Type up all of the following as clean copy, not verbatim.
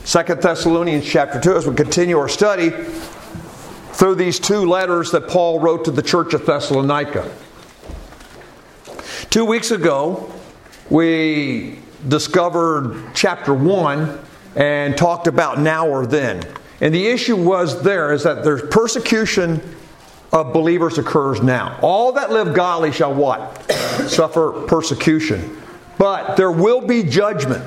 2 Thessalonians chapter 2 as we continue our study through these two letters that Paul wrote to the church of Thessalonica. 2 weeks ago, we discovered chapter 1 and talked about now or then. And the issue was there is that there's persecution of believers occurs now. All that live godly shall what? Suffer persecution. But there will be judgment.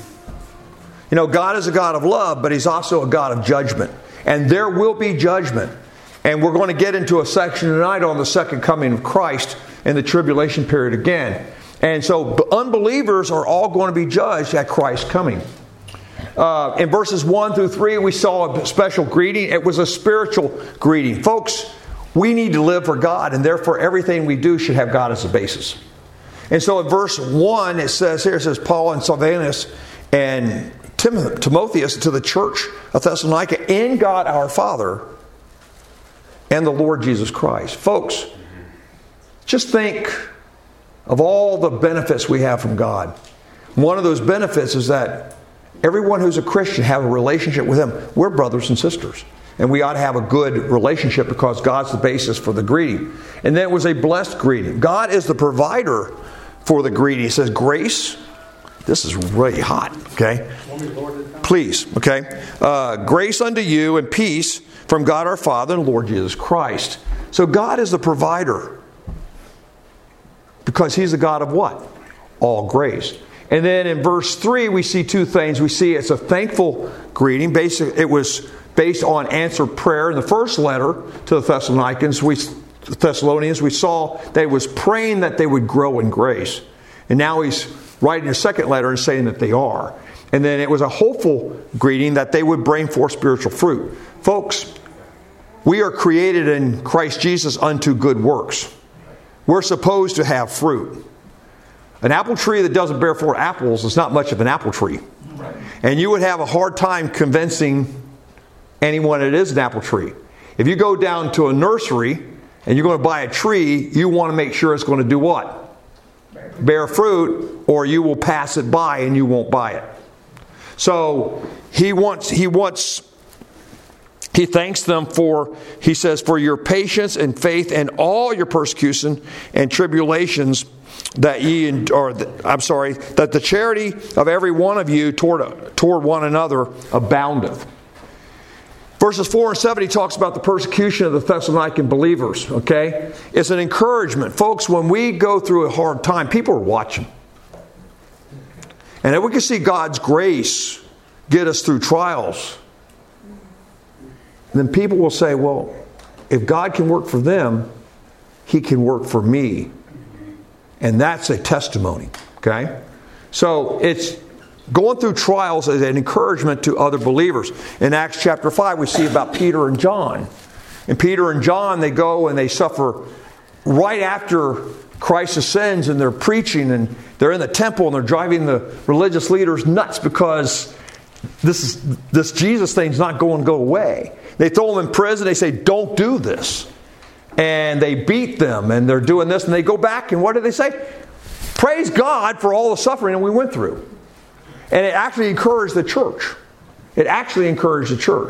You know, God is a God of love, but He's also a God of judgment. And there will be judgment. And we're going to get into a section tonight on the second coming of Christ and the tribulation period again. And so unbelievers are all going to be judged at Christ's coming. In verses 1 through 3, we saw a special greeting. It was a spiritual greeting. Folks, we need to live for God, and therefore everything we do should have God as a basis. And so in verse 1, it says Paul and Silvanus and Timotheus to the church of Thessalonica in God our Father and the Lord Jesus Christ. Folks, just think of all the benefits we have from God. One of those benefits is that everyone who's a Christian have a relationship with Him. We're brothers and sisters. And we ought to have a good relationship because God's the basis for the greeting. And then it was a blessed greeting. God is the provider for the greeting. He says, grace. This is really hot, okay? Please, okay? Grace unto you and peace from God our Father and Lord Jesus Christ. So God is the provider. Because He's the God of what? All grace. And then in verse 3, we see two things. We see it's a thankful greeting. Basically, it was based on answered prayer. In the first letter to the Thessalonians, we saw that He was praying that they would grow in grace. And now He's writing a second letter and saying that they are. And then it was a hopeful greeting that they would bring forth spiritual fruit. Folks, we are created in Christ Jesus unto good works. We're supposed to have fruit. An apple tree that doesn't bear forth apples is not much of an apple tree. And you would have a hard time convincing anyone it is an apple tree. If you go down to a nursery and you're going to buy a tree, you want to make sure it's going to do what? Bear fruit, or you will pass it by and you won't buy it. So he thanks them for, he says, for your patience and faith and all your persecution and tribulations that that the charity of every one of you toward one another aboundeth. Verses 4 and 7, he talks about the persecution of the Thessalonican believers. Okay? It's an encouragement. Folks, when we go through a hard time, people are watching. And if we can see God's grace get us through trials, then people will say, well, if God can work for them, He can work for me. And that's a testimony. Okay? So it's going through trials as an encouragement to other believers. In Acts chapter 5, we see about Peter and John. And Peter and John, they go and they suffer right after Christ ascends, and they're preaching, and they're in the temple, and they're driving the religious leaders nuts because this Jesus thing's not going to go away. They throw them in prison. They say, don't do this. And they beat them, and they're doing this, and they go back, and what do they say? Praise God for all the suffering that we went through. And it actually encouraged the church. It actually encouraged the church.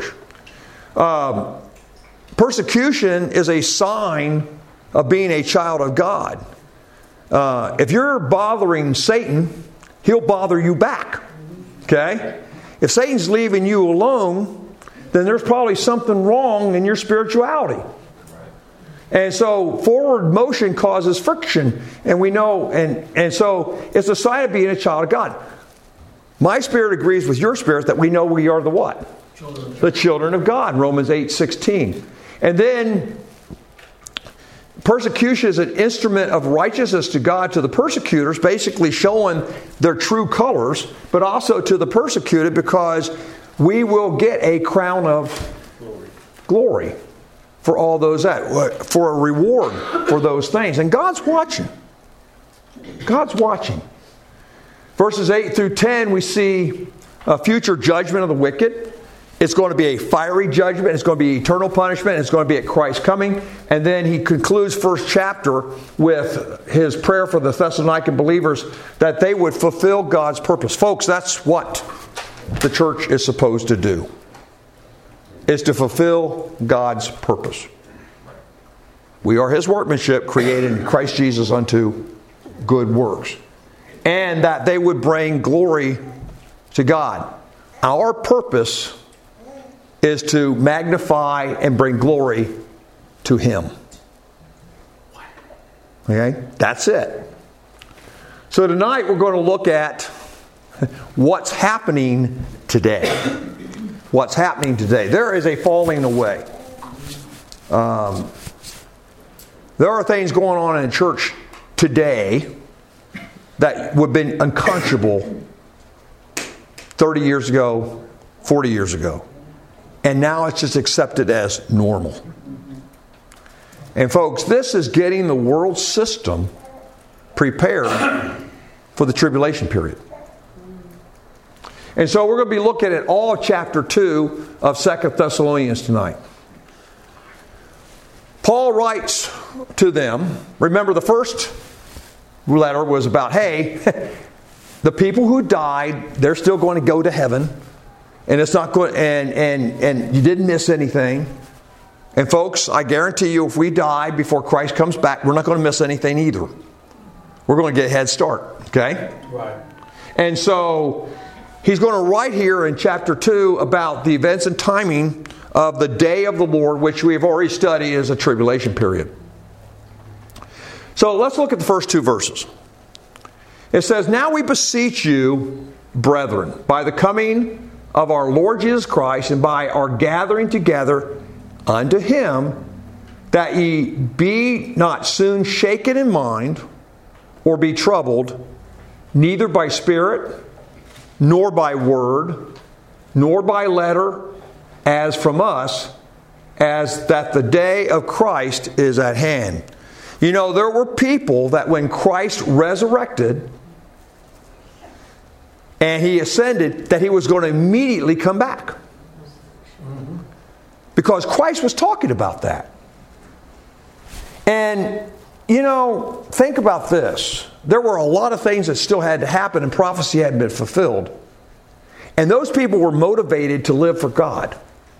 Persecution is a sign of being a child of God. If you're bothering Satan, he'll bother you back. Okay? If Satan's leaving you alone, then there's probably something wrong in your spirituality. And so forward motion causes friction. And we know, and so it's a sign of being a child of God. My spirit agrees with your spirit that we know we are the what? The children of God. Romans 8:16. And then persecution is an instrument of righteousness to God to the persecutors, basically showing their true colors, but also to the persecuted, because we will get a crown of glory for all those that, for a reward for those things. And God's watching. God's watching. Verses 8 through 10, we see a future judgment of the wicked. It's going to be a fiery judgment. It's going to be eternal punishment. It's going to be at Christ's coming. And then he concludes first chapter with his prayer for the Thessalonican believers that they would fulfill God's purpose. Folks, that's what? the church is supposed to do. Is to fulfill God's purpose. We are His workmanship, created in Christ Jesus unto good works. And that they would bring glory to God. Our purpose is to magnify and bring glory to Him. Okay? That's it. So tonight we're going to look at what's happening today. What's happening today. There is a falling away. There are things going on in church today that would have been unconscionable 30 years ago, 40 years ago. And now it's just accepted as normal. And folks, this is getting the world system prepared for the tribulation period. And so we're going to be looking at all of chapter 2 of 2 Thessalonians tonight. Paul writes to them, remember the first letter was about, hey, the people who died, they're still going to go to heaven. And it's not going, and you didn't miss anything. And folks, I guarantee you, if we die before Christ comes back, we're not going to miss anything either. We're going to get a head start. Okay? Right. And so he's going to write here in chapter 2 about the events and timing of the day of the Lord, which we have already studied as a tribulation period. So let's look at the first 2 verses. It says, "Now we beseech you, brethren, by the coming of our Lord Jesus Christ and by our gathering together unto Him, that ye be not soon shaken in mind, or be troubled, neither by spirit, nor by word, nor by letter, as from us, as that the day of Christ is at hand." You know, there were people that when Christ resurrected and He ascended, that He was going to immediately come back. Because Christ was talking about that. And, you know, think about this. There were a lot of things that still had to happen and prophecy hadn't been fulfilled. And those people were motivated to live for God.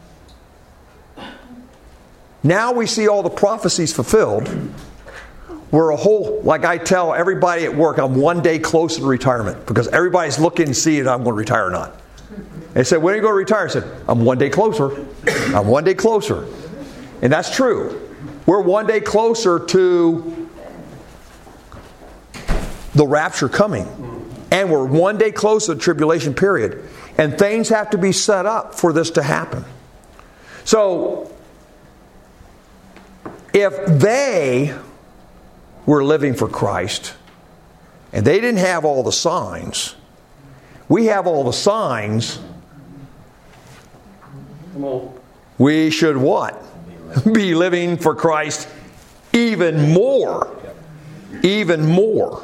Now we see all the prophecies fulfilled. We're a whole, like I tell everybody at work, I'm one day closer to retirement. Because everybody's looking to see if I'm going to retire or not. They said, "When are you going to retire?" I said, "I'm one day closer. I'm one day closer." And that's true. We're one day closer to the rapture coming. And we're one day closer to the tribulation period. And things have to be set up for this to happen. So, if they were living for Christ, and they didn't have all the signs, we have all the signs. We should what? Be living for Christ even more. Even more.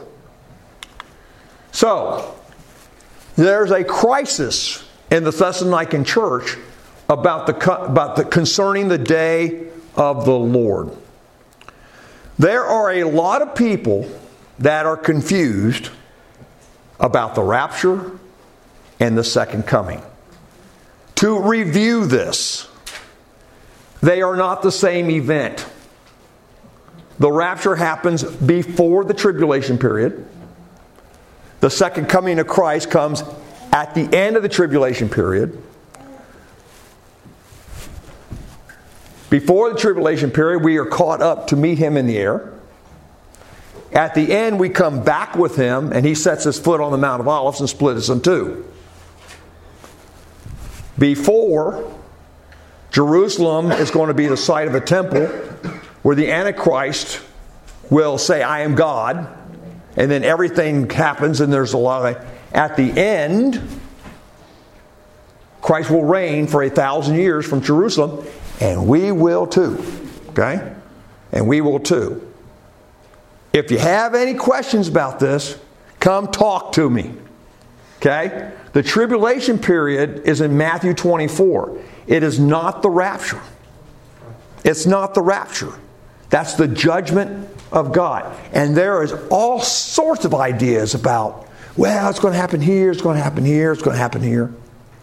So, there's a crisis in the Thessalonican church concerning the day of the Lord. There are a lot of people that are confused about the rapture and the second coming. To review this, they are not the same event. The rapture happens before the tribulation period. The second coming of Christ comes at the end of the tribulation period. Before the tribulation period, we are caught up to meet Him in the air. At the end, we come back with Him, and He sets His foot on the Mount of Olives and splits us in two. Before, Jerusalem is going to be the site of a temple where the Antichrist will say, "I am God," and then everything happens, and there's a lot of... At the end, Christ will reign for 1,000 years from Jerusalem, and we will too. Okay? And we will too. If you have any questions about this, come talk to me. Okay? The tribulation period is in Matthew 24. It is not the rapture. It's not the rapture. That's the judgment of God. And there is all sorts of ideas about, well, it's going to happen here, it's going to happen here, it's going to happen here.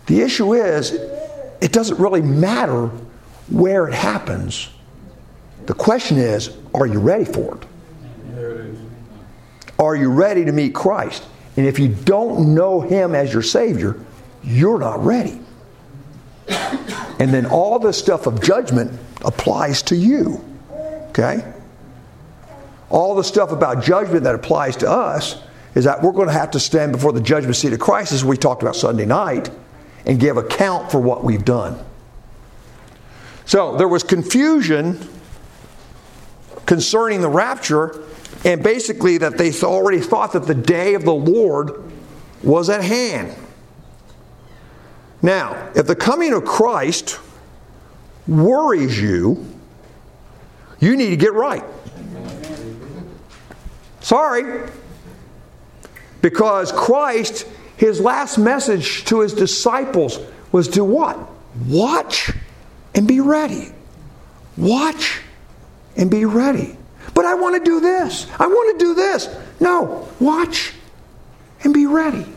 The issue is, it doesn't really matter where it happens. The question is, are you ready for it? Are you ready to meet Christ? And if you don't know Him as your Savior, you're not ready. And then all this stuff of judgment applies to you. Okay? All the stuff about judgment that applies to us is that we're going to have to stand before the judgment seat of Christ, as we talked about Sunday night, and give account for what we've done. So there was confusion concerning the rapture, and basically that they already thought that the day of the Lord was at hand. Now, if the coming of Christ worries you, you need to get right. Sorry. Because Christ, His last message to His disciples was to what? Watch and be ready. Watch and be ready. But I want to do this. I want to do this. No, watch and be ready.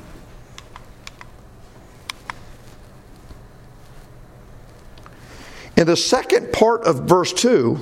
In the second part of verse 2,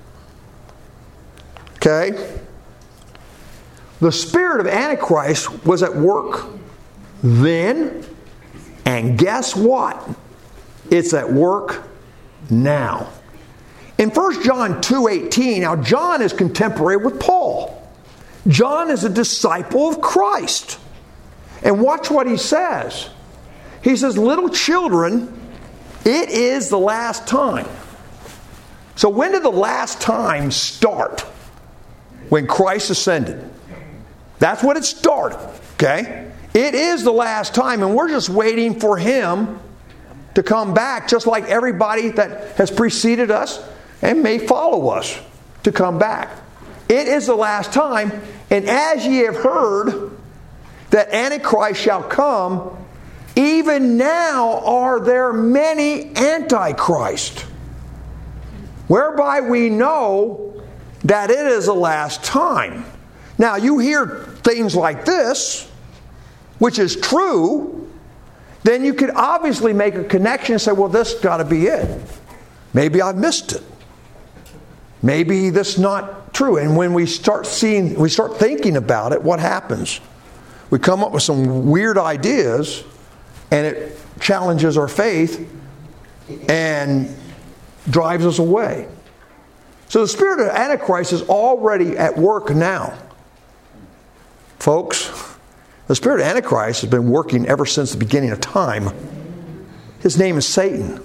okay, the spirit of Antichrist was at work then, and guess what? It's at work now. In 1 John 2:18, now John is contemporary with Paul. John is a disciple of Christ. And watch what he says. He says, little children, it is the last time. So when did the last time start? When Christ ascended. That's when it started. Okay? It is the last time, and we're just waiting for Him to come back, just like everybody that has preceded us and may follow us to come back. It is the last time, and as ye have heard that Antichrist shall come, even now are there many Antichrist, whereby we know that it is the last time. Now, you hear things like this, which is true, then you could obviously make a connection and say, well, this got to be it. Maybe I've missed it. Maybe this is not true. And when we start thinking about it, what happens? We come up with some weird ideas, and it challenges our faith and drives us away. So the spirit of Antichrist is already at work now. Folks, the spirit of Antichrist has been working ever since the beginning of time. His name is Satan.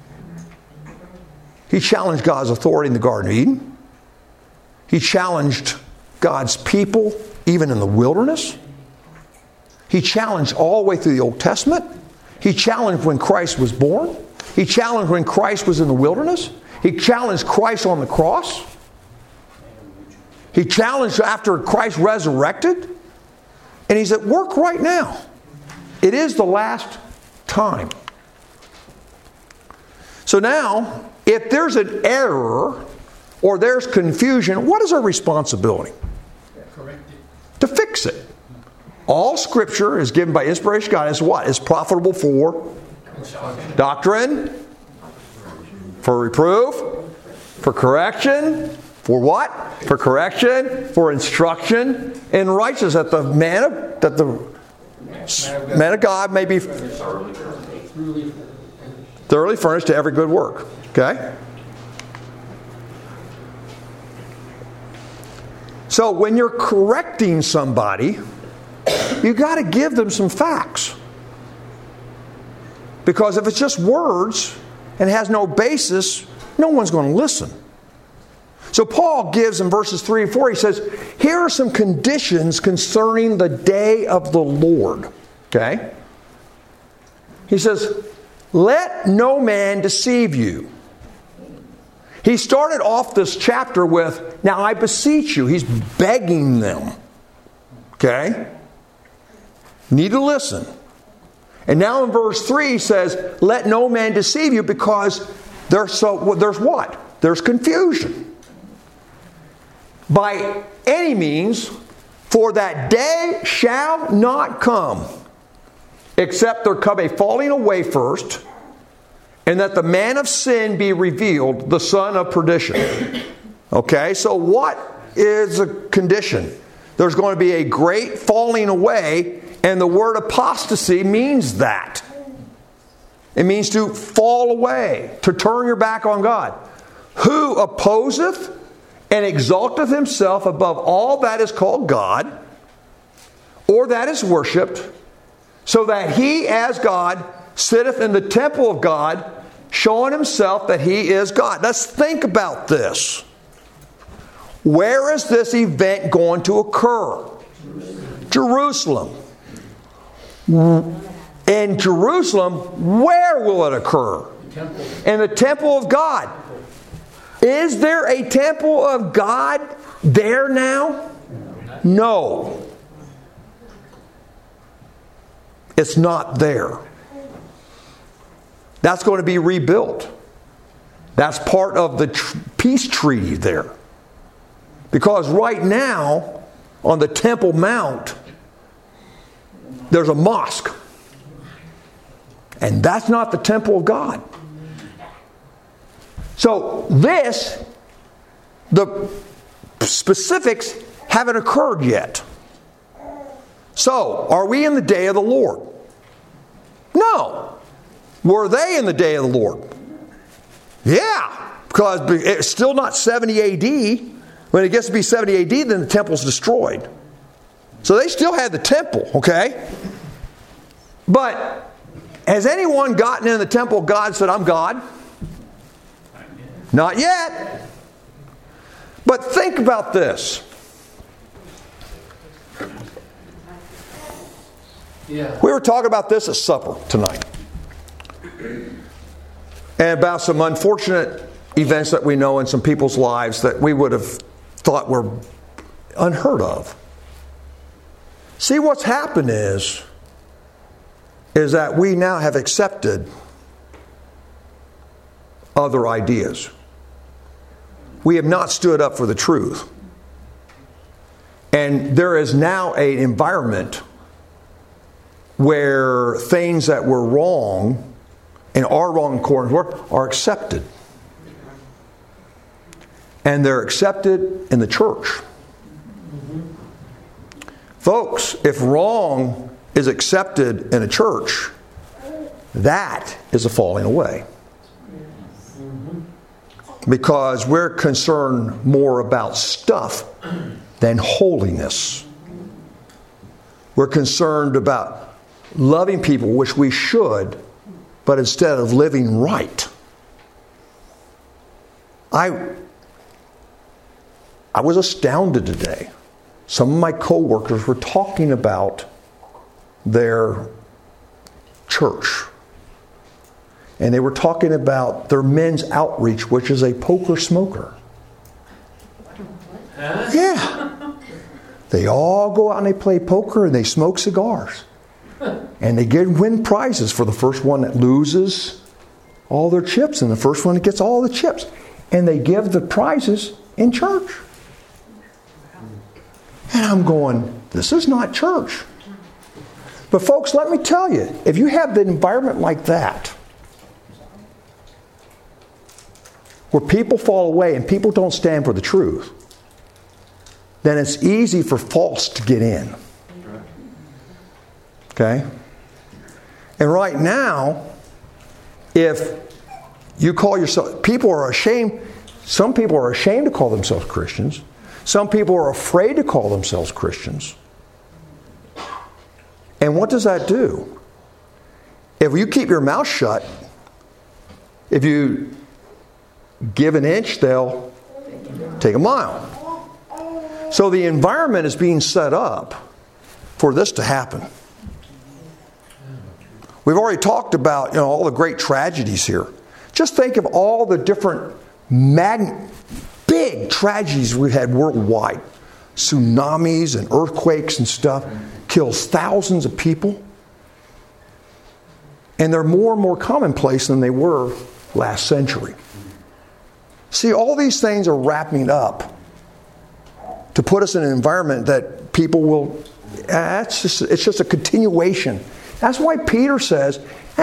He challenged God's authority in the Garden of Eden. He challenged God's people even in the wilderness. He challenged all the way through the Old Testament. He challenged when Christ was born. He challenged when Christ was in the wilderness. He challenged Christ on the cross. He challenged after Christ resurrected. And He's at work right now. It is the last time. So now, if there's an error or there's confusion, what is our responsibility? Correct it. To fix it. All Scripture is given by inspiration of God as what? Is profitable for doctrine, for reproof, for correction, for what? For correction, for instruction in righteousness, that the man of God may be thoroughly furnished to every good work. Okay? So when you're correcting somebody, you got to give them some facts. Because if it's just words and has no basis, no one's going to listen. So Paul gives in verses 3 and 4, he says, here are some conditions concerning the day of the Lord. Okay? He says, let no man deceive you. He started off this chapter with, now I beseech you. He's begging them. Okay? Need to listen. And now in verse 3 he says, let no man deceive you, because there's what? There's confusion. By any means, for that day shall not come except there come a falling away first, and that the man of sin be revealed, the son of perdition. Okay, so what is the condition? There's going to be a great falling away, and the word apostasy means that. It means to fall away, to turn your back on God. Who opposeth and exalteth himself above all that is called God, or that is worshipped, so that he as God sitteth in the temple of God, showing himself that he is God. Let's think about this. Where is this event going to occur? Jerusalem. In Jerusalem, where will it occur? In the temple of God. Is there a temple of God there now? No. It's not there. That's going to be rebuilt. That's part of the peace treaty there. Because right now, on the Temple Mount, there's a mosque. And that's not the temple of God. So the specifics haven't occurred yet. So, are we in the day of the Lord? No. Were they in the day of the Lord? Yeah. Because it's still not 70 AD. When it gets to be 70 AD, then the temple's destroyed. So they still had the temple, okay? But has anyone gotten in the temple of God and said, I'm God? Not yet. But think about this. Yeah. We were talking about this at supper tonight. And about some unfortunate events that we know in some people's lives that we would have thought were unheard of. See, what's happened is that we now have accepted other ideas. We have not stood up for the truth. And there is now an environment where things that were wrong and are wrong according to the word are accepted. And they're accepted in the church. Folks, if wrong is accepted in a church, that is a falling away. Because we're concerned more about stuff than holiness. We're concerned about loving people, which we should, but instead of living right. I was astounded today. Some of my co-workers were talking about their church. And they were talking about their men's outreach, which is a poker smoker. Yeah. They all go out and they play poker and they smoke cigars. And they win prizes for the first one that loses all their chips and the first one that gets all the chips. And they give the prizes in church. And I'm going, this is not church. But folks, let me tell you, if you have an environment like that, where people fall away and people don't stand for the truth, then it's easy for false to get in. Okay? And right now, if you call yourself, people are ashamed, some people are ashamed to call themselves Christians. Some people are afraid to call themselves Christians. And what does that do? If you keep your mouth shut, if you give an inch, they'll take a mile. So the environment is being set up for this to happen. We've already talked about all the great tragedies here. Just think of all the different big tragedies we've had worldwide. Tsunamis and earthquakes and stuff kills thousands of people. And they're more and more commonplace than they were last century. See, all these things are wrapping up to put us in an environment that people will, it's just a continuation. That's why Peter says,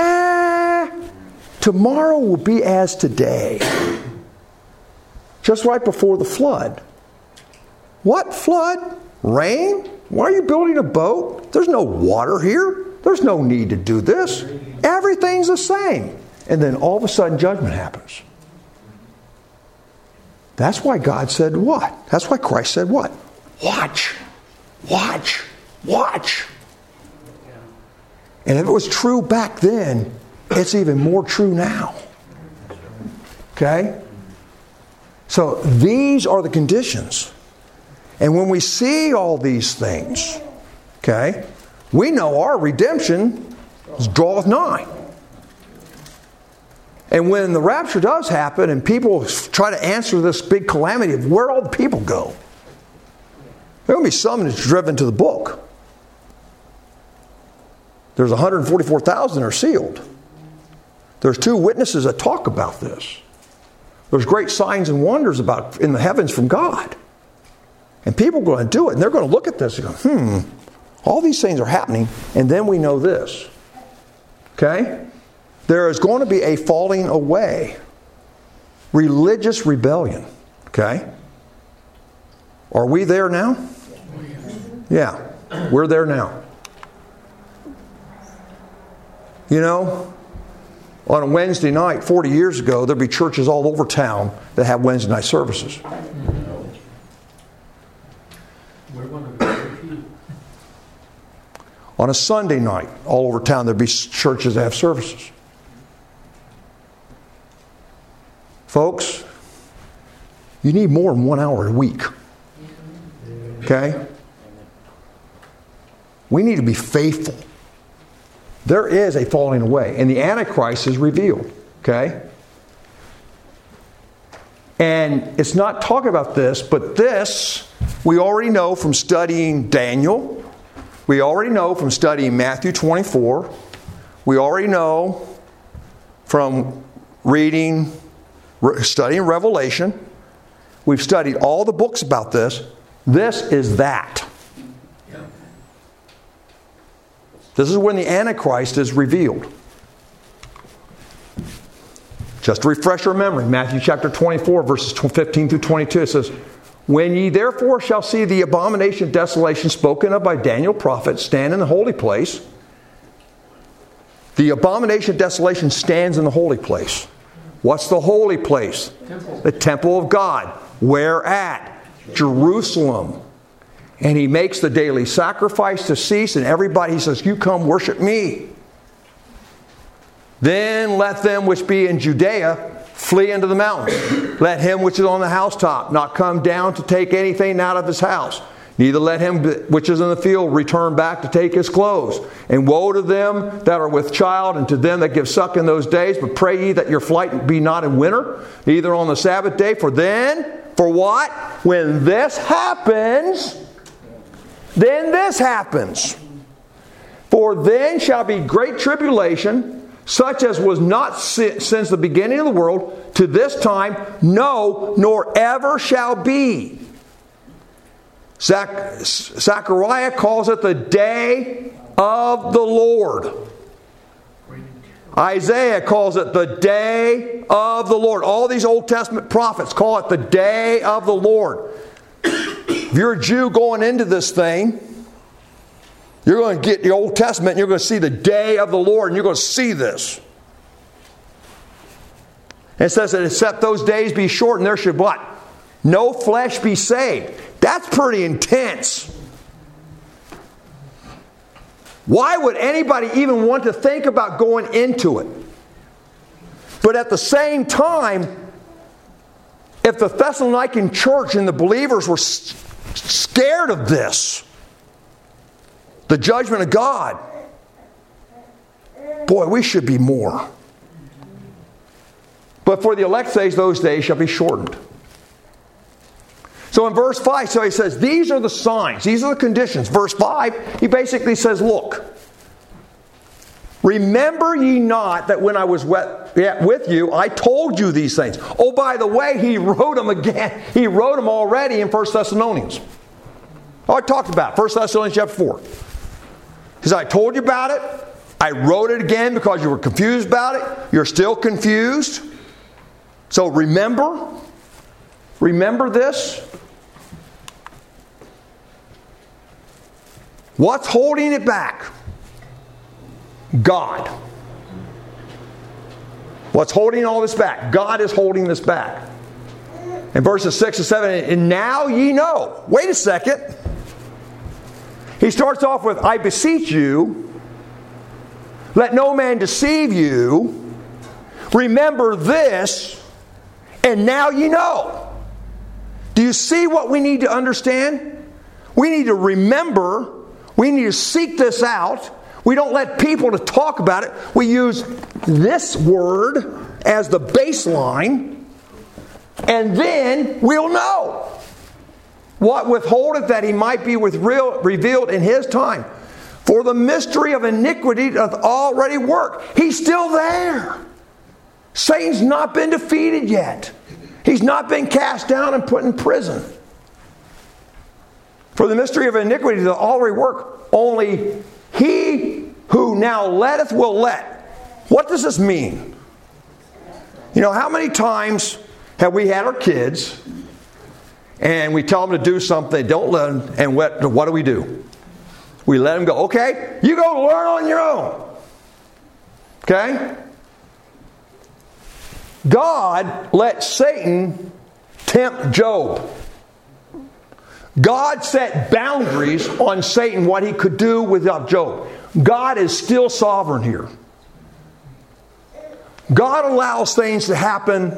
tomorrow will be as today. Just right before the flood. What flood? Rain? Why are you building a boat? There's no water here. There's no need to do this. Everything's the same. And then all of a sudden judgment happens. That's why God said what? That's why Christ said what? Watch. Watch. Watch. And if it was true back then, it's even more true now. Okay? So these are the conditions. And when we see all these things, okay, we know our redemption draweth nigh. And when the rapture does happen and people try to answer this big calamity of where all the people go, there will be some that's driven to the book. There's 144,000 that are sealed. There's 2 witnesses that talk about this. There's great signs and wonders about in the heavens from God. And people are going to do it. And they're going to look at this and go, all these things are happening. And then we know this. Okay? There is going to be a falling away. Religious rebellion. Okay? Are we there now? Yeah. We're there now. You know, on a Wednesday night, 40 years ago, there'd be churches all over town that have Wednesday night services. On a Sunday night, all over town, there'd be churches that have services. Folks, you need more than 1 hour a week. Okay? We need to be faithful. There is a falling away, and the Antichrist is revealed. Okay? And it's not talking about this, but this we already know from studying Daniel. We already know from studying Matthew 24. We already know from studying Revelation. We've studied all the books about this. This is that. This is when the Antichrist is revealed. Just to refresh our memory, Matthew chapter 24, verses 15 through 22, it says, "When ye therefore shall see the abomination of desolation spoken of by Daniel prophet stand in the holy place," the abomination of desolation stands in the holy place. What's the holy place? Temple. The temple of God. Where at? Jerusalem. And he makes the daily sacrifice to cease, and everybody, he says, "You come worship me." Then let them which be in Judea flee into the mountains. Let him which is on the housetop not come down to take anything out of his house. Neither let him which is in the field return back to take his clothes. And woe to them that are with child, and to them that give suck in those days. But pray ye that your flight be not in winter, neither on the Sabbath day. For then, for what? When this happens, then this happens. For then shall be great tribulation, such as was not since the beginning of the world to this time, no, nor ever shall be. Zechariah calls it the day of the Lord. Isaiah calls it the day of the Lord. All these Old Testament prophets call it the day of the Lord. If you're a Jew going into this thing, you're going to get the Old Testament and you're going to see the day of the Lord, and you're going to see this. It says that except those days be shortened, there should what? No flesh be saved. That's pretty intense. Why would anybody even want to think about going into it? But at the same time, if the Thessalonican church and the believers were scared of this, the judgment of God, boy, we should be more. But for the elect says, those days shall be shortened. So in verse 5, so he says, these are the signs, these are the conditions. Verse 5, he basically says, look, remember ye not that when I was with you, I told you these things. Oh, by the way, he wrote them again. He wrote them already in 1 Thessalonians. Oh, I talked about it, 1 Thessalonians chapter 4. He said, I told you about it. I wrote it again because you were confused about it. You're still confused. So remember this. What's holding it back? God. What's holding all this back? God is holding this back. In verses 6 and 7, and now ye know. Wait a second. He starts off with, I beseech you, let no man deceive you. Remember this, and now ye know. Do you see what we need to understand? We need to remember. We need to seek this out. We don't let people to talk about it. We use this word as the baseline, and then we'll know. What withholdeth that he might be revealed in his time? For the mystery of iniquity doth already work. He's still there. Satan's not been defeated yet. He's not been cast down and put in prison. For the mystery of iniquity doth already work. Only he who now letteth will let. What does this mean? You know, how many times have we had our kids and we tell them to do something, they don't let them, and what do? We let them go, okay, you go learn on your own. Okay? God let Satan tempt Job. God set boundaries on Satan, what he could do without Job. God is still sovereign here. God allows things to happen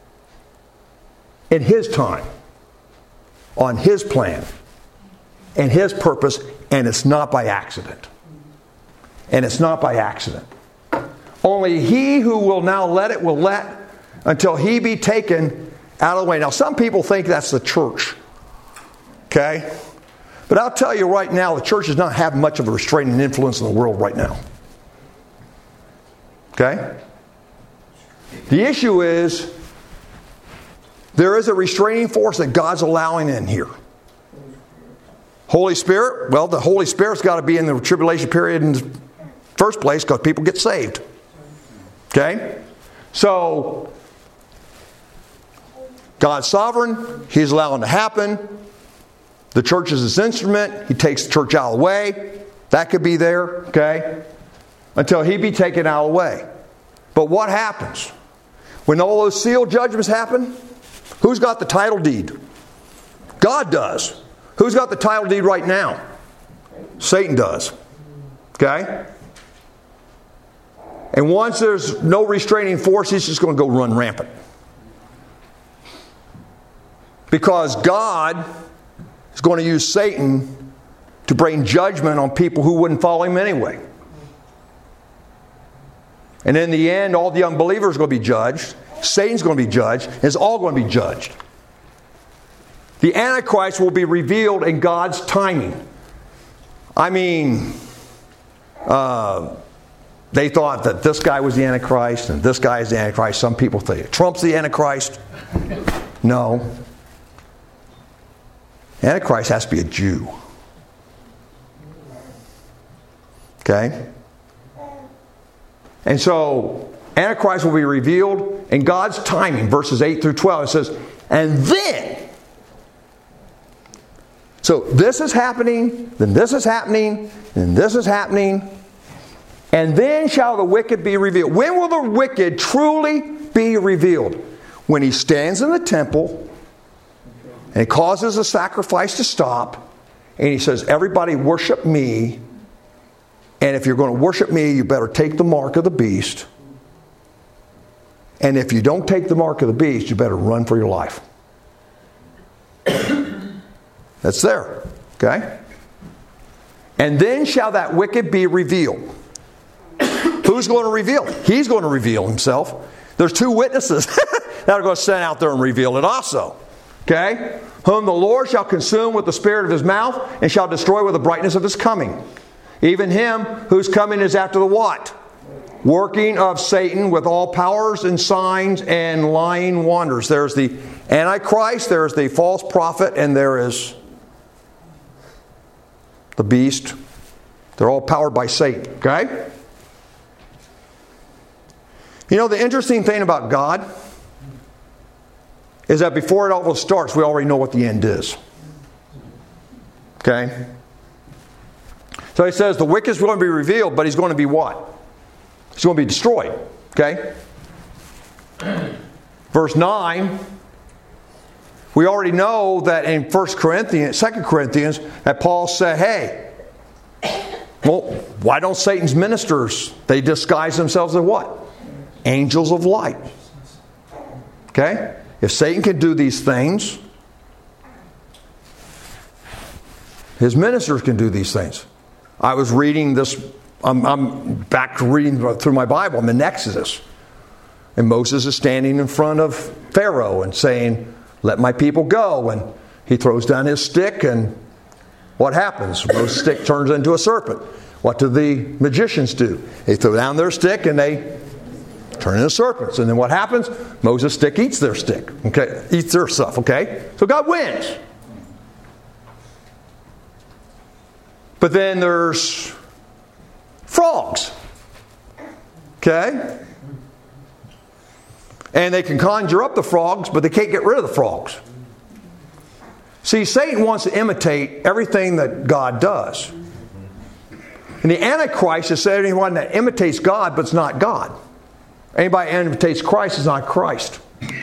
in His time, on His plan, and His purpose, and it's not by accident. And it's not by accident. Only he who will now let it will let until he be taken out of the way. Now, some people think that's the church. Okay? But I'll tell you right now, the church does not have much of a restraining influence in the world right now. Okay? The issue is, there is a restraining force that God's allowing in here. Holy Spirit? Well, the Holy Spirit's got to be in the tribulation period in the first place because people get saved. Okay? So, God's sovereign. He's allowing it to happen. The church is His instrument. He takes the church out of the way. That could be there, okay? Until He be taken out of the way. But what happens? When all those seal judgments happen, who's got the title deed? God does. Who's got the title deed right now? Satan does. Okay? And once there's no restraining force, he's just going to go run rampant. Because God is going to use Satan to bring judgment on people who wouldn't follow Him anyway. And in the end, all the unbelievers are going to be judged. Satan's going to be judged. And it's all going to be judged. The Antichrist will be revealed in God's timing. I mean, they thought that this guy was the Antichrist and this guy is the Antichrist. Some people think Trump's the Antichrist. No. Antichrist has to be a Jew. Okay? And so, Antichrist will be revealed in God's timing. Verses 8 through 12, it says, and then, so this is happening, then this is happening, and this is happening, and then shall the wicked be revealed. When will the wicked truly be revealed? When he stands in the temple and causes the sacrifice to stop, and he says, everybody worship me, and if you're going to worship me, you better take the mark of the beast. And if you don't take the mark of the beast, you better run for your life. That's there. Okay? And then shall that wicked be revealed. Who's going to reveal it? He's going to reveal himself. There's two witnesses that are going to send out there and reveal it also. Okay? Whom the Lord shall consume with the spirit of His mouth and shall destroy with the brightness of His coming. Even him whose coming is after the what? Working of Satan with all powers and signs and lying wonders. There's the Antichrist, there's the false prophet, and there is the beast. They're all powered by Satan. Okay? You know, the interesting thing about God is that before it all starts, we already know what the end is. Okay? So he says the wicked is going to be revealed, but he's going to be what? He's going to be destroyed. Okay? Verse 9, we already know that in 2 Corinthians, that Paul said, hey, well, why don't Satan's ministers, they disguise themselves as what? Angels of light. Okay? If Satan can do these things, his ministers can do these things. I was reading this, I'm back reading through my Bible, I'm in Exodus. And Moses is standing in front of Pharaoh and saying, let my people go. And he throws down his stick, and what happens? Moses' stick turns into a serpent. What do the magicians do? They throw down their stick and they turn into serpents. And then what happens? Moses' stick eats their stick. Okay, eats their stuff. Okay, so God wins. But then there's frogs. Okay, and they can conjure up the frogs, but they can't get rid of the frogs. See, Satan wants to imitate everything that God does. And the Antichrist is anyone that imitates God, but it's not God. Anybody that imitates Christ is not Christ.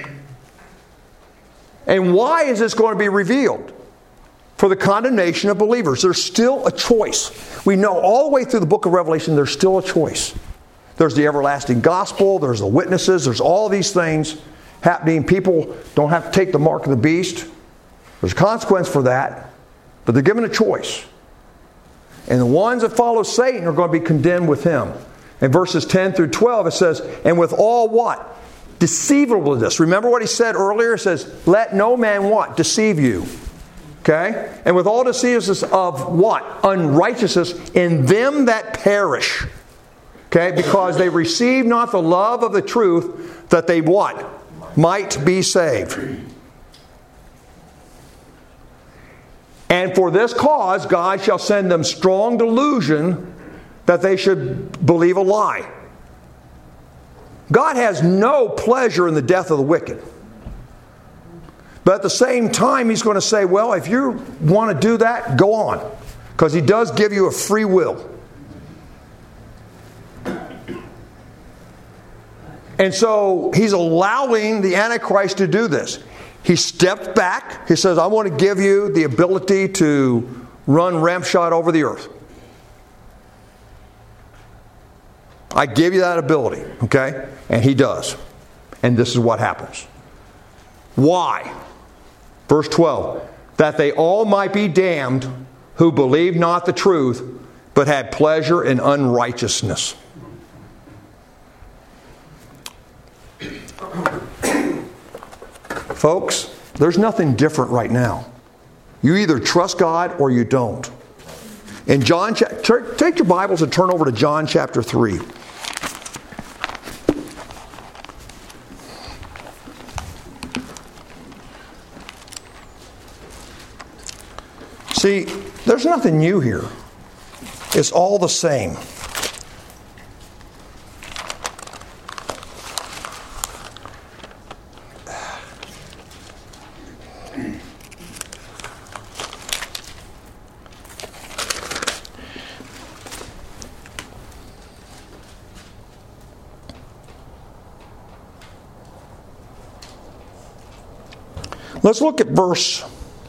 And why is this going to be revealed? For the condemnation of believers. There's still a choice. We know all the way through the book of Revelation, there's still a choice. There's the everlasting gospel, there's the witnesses, there's all these things happening. People don't have to take the mark of the beast. There's a consequence for that, but they're given a choice. And the ones that follow Satan are going to be condemned with him. In verses 10 through 12 it says, and with all what? Deceivableness. Remember what he said earlier? It says, let no man what? Deceive you. Okay? And with all deceivableness of what? Unrighteousness in them that perish. Okay? Because they receive not the love of the truth, that they what? Might be saved. And for this cause God shall send them strong delusion, that they should believe a lie. God has no pleasure in the death of the wicked. But at the same time, He's going to say, well, if you want to do that, go on. Because He does give you a free will. And so He's allowing the Antichrist to do this. He stepped back. He says, I want to give you the ability to run ramshot over the earth. I give you that ability, okay? And He does. And this is what happens. Why? Verse 12. That they all might be damned who believed not the truth, but had pleasure in unrighteousness. Folks, there's nothing different right now. You either trust God or you don't. In John, take your Bibles and turn over to John chapter 3. See, there's nothing new here. It's all the same. Let's look at verse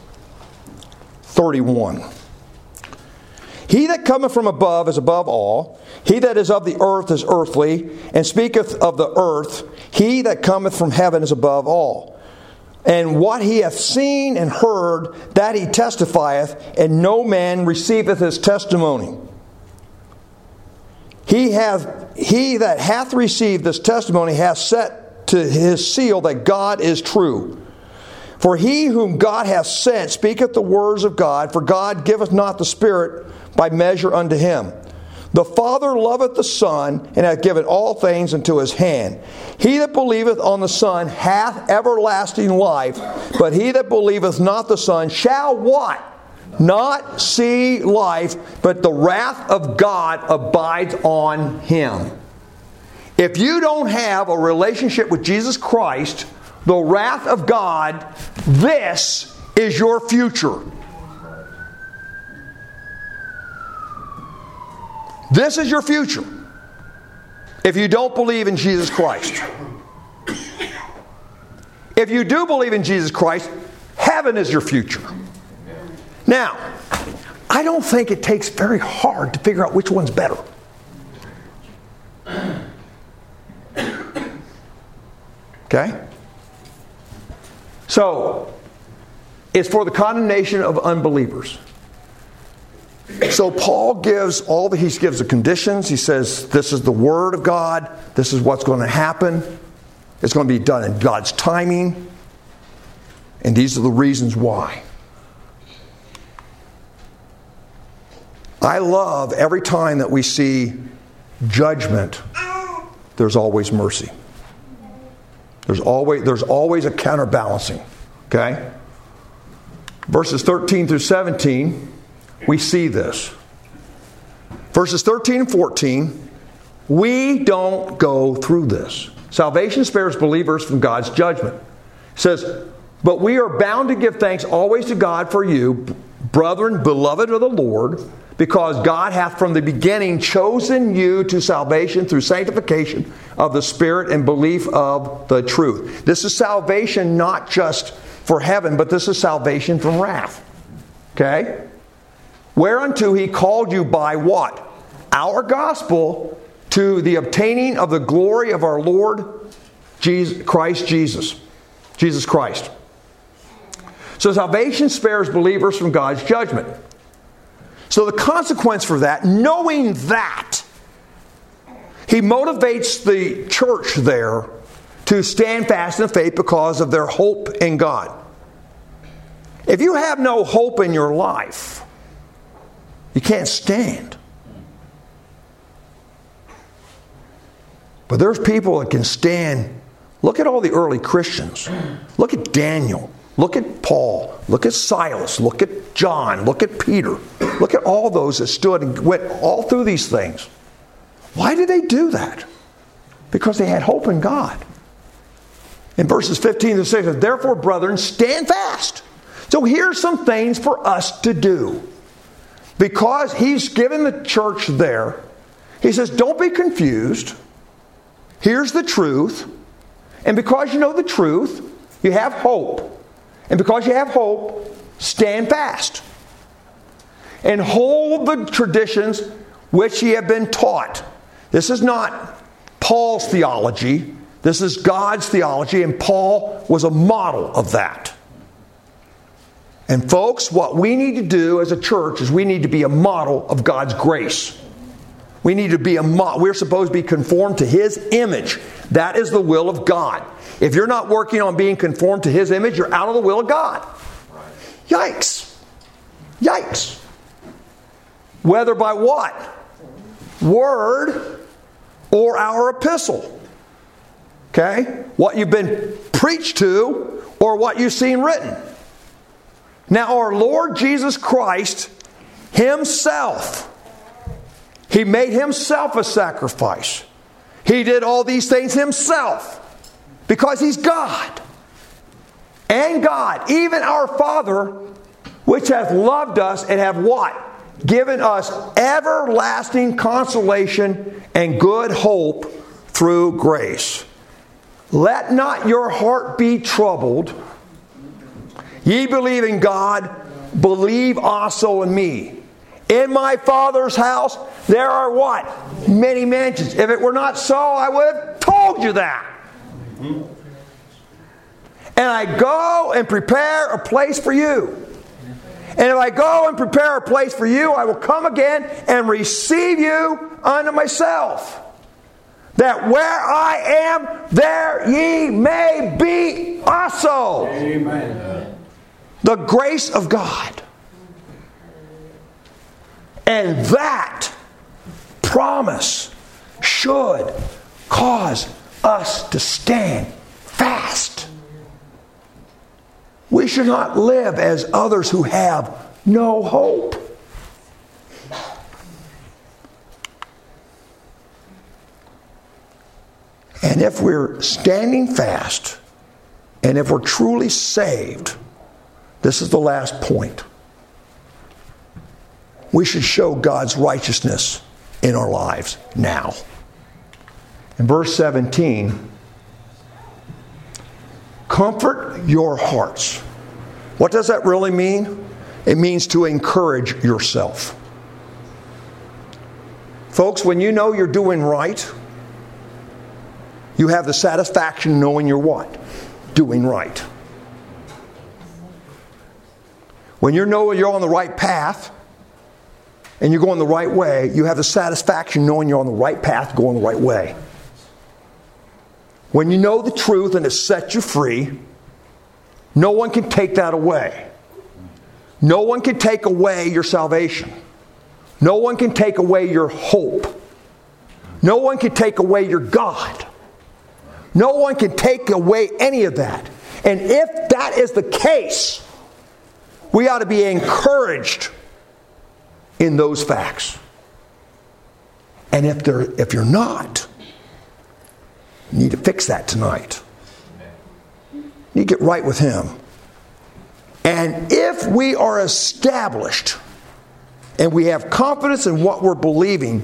31. He that cometh from above is above all. He that is of the earth is earthly, and speaketh of the earth. He that cometh from heaven is above all. And what he hath seen and heard, that he testifieth, and no man receiveth his testimony. He that hath received this testimony hath set to his seal that God is true. For he whom God hath sent speaketh the words of God, for God giveth not the Spirit by measure unto him. The Father loveth the Son, and hath given all things into his hand. He that believeth on the Son hath everlasting life, but he that believeth not the Son shall what? Not see life, but the wrath of God abides on him. If you don't have a relationship with Jesus Christ, the wrath of God, this is your future. This is your future. If you don't believe in Jesus Christ. If you do believe in Jesus Christ, heaven is your future. Now, I don't think it takes very hard to figure out which one's better. Okay? So, it's for the condemnation of unbelievers. So Paul gives the conditions. He says, this is the Word of God. This is what's going to happen. It's going to be done in God's timing. And these are the reasons why. I love every time that we see judgment, there's always mercy. There's always a counterbalancing. Okay? Verses 13 through 17, we see this. Verses 13 and 14, we don't go through this. Salvation spares believers from God's judgment. It says, but we are bound to give thanks always to God for you, brethren, beloved of the Lord, because God hath from the beginning chosen you to salvation through sanctification of the Spirit and belief of the truth. This is salvation not just for heaven, but this is salvation from wrath. Okay? Whereunto he called you by what? Our gospel, to the obtaining of the glory of our Lord Jesus Christ. So salvation spares believers from God's judgment. So the consequence for that, knowing that, he motivates the church there to stand fast in the faith because of their hope in God. If you have no hope in your life, you can't stand. But there's people that can stand. Look at all the early Christians. Look at Daniel. Look at Paul. Look at Silas. Look at John. Look at Peter. Look at all those that stood and went all through these things. Why did they do that? Because they had hope in God. In verses 15 to 16, therefore, brethren, stand fast. So here's some things for us to do. Because he's given the church there, he says, don't be confused. Here's the truth. And because you know the truth, you have hope. And because you have hope, stand fast. And hold the traditions which ye have been taught. This is not Paul's theology. This is God's theology. And Paul was a model of that. And folks, what we need to do as a church is we need to be a model of God's grace. We need to be we're supposed to be conformed to His image. That is the will of God. If you're not working on being conformed to His image, you're out of the will of God. Yikes. Yikes. Whether by what? Word or our epistle. Okay? What you've been preached to or what you've seen written. Now our Lord Jesus Christ Himself, He made Himself a sacrifice. He did all these things Himself. Because He's God. And God, even our Father, which hath loved us and have what? Given us everlasting consolation and good hope through grace. Let not your heart be troubled. Ye believe in God, believe also in me. In my Father's house, there are what? Many mansions. If it were not so, I would have told you that. And I go and prepare a place for you. And if I go and prepare a place for you, I will come again and receive you unto myself. That where I am, there ye may be also. Amen. The grace of God. And that promise should cause us to stand fast. We should not live as others who have no hope. And if we're standing fast, and if we're truly saved, this is the last point. We should show God's righteousness in our lives now. In verse 17, comfort your hearts. What does that really mean? It means to encourage yourself. Folks, when you know you're doing right, you have the satisfaction knowing you're what? Doing right. When you know you're on the right path and you're going the right way, you have the satisfaction knowing you're on the right path, going the right way. When you know the truth and it sets you free, no one can take that away. No one can take away your salvation. No one can take away your hope. No one can take away your God. No one can take away any of that. And if that is the case, we ought to be encouraged in those facts. And if you're not, you need to fix that tonight. You need to get right with Him. And if we are established and we have confidence in what we're believing,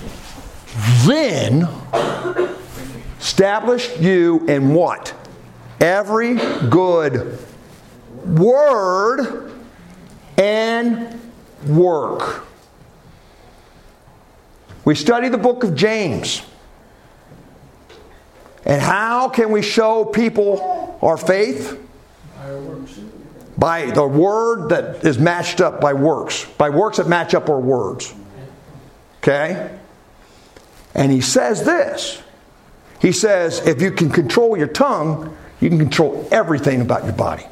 then establish you in what? Every good word and work. We study the book of James. And how can we show people our faith? By the word that is matched up by works. By works that match up our words. Okay? And he says this. He says, if you can control your tongue, you can control everything about your body.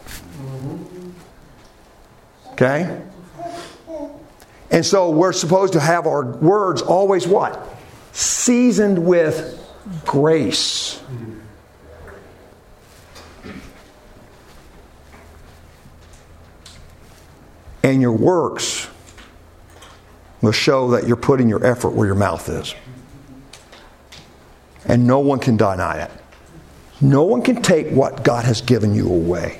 Okay? And so we're supposed to have our words always what? Seasoned with grace. And your works will show that you're putting your effort where your mouth is. And no one can deny it. No one can take what God has given you away.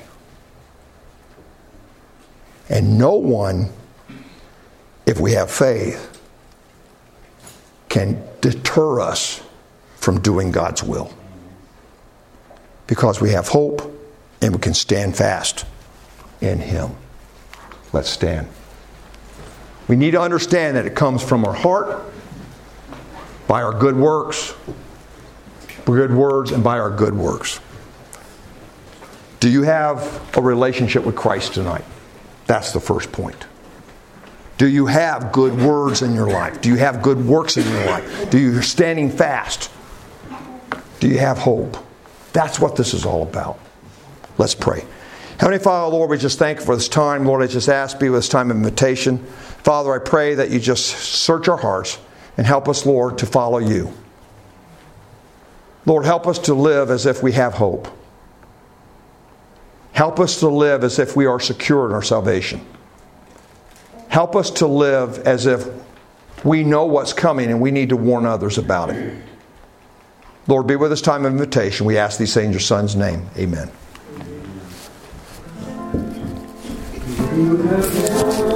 And no one, if we have faith, can deter us from doing God's will. Because we have hope and we can stand fast in Him. Let's stand. We need to understand that it comes from our heart, by our good works, good words, and by our good works. Do you have a relationship with Christ tonight? That's the first point. Do you have good words in your life? Do you have good works in your life? Do you standing fast? Do you have hope? That's what this is all about. Let's pray. Heavenly Father, Lord, we just thank you for this time. Lord, I just ask you this time of invitation. Father, I pray that you just search our hearts and help us, Lord, to follow you. Lord, help us to live as if we have hope. Help us to live as if we are secure in our salvation. Help us to live as if we know what's coming and we need to warn others about it. Lord, be with us time of invitation. We ask these things in your Son's name. Amen.